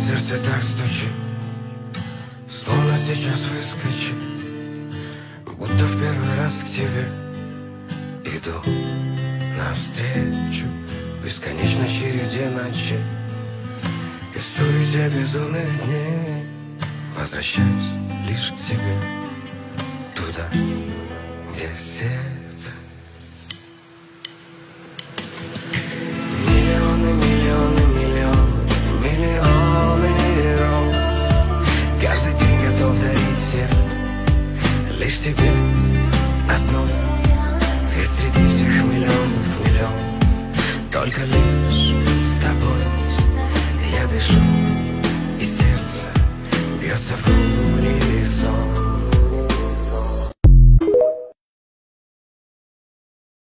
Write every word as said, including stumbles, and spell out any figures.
сердце так стучит, словно сейчас выскочит, будто в первый раз к тебе иду навстречу бесконечной череде ночей и в суете безумных дней. Возвращаюсь лишь к тебе, туда, где сердце. Миллионы, миллионы, миллионы, миллионы роз. Каждый день готов дарить всем, лишь тебе одной. Ведь среди всех миллионов, миллионов только лишь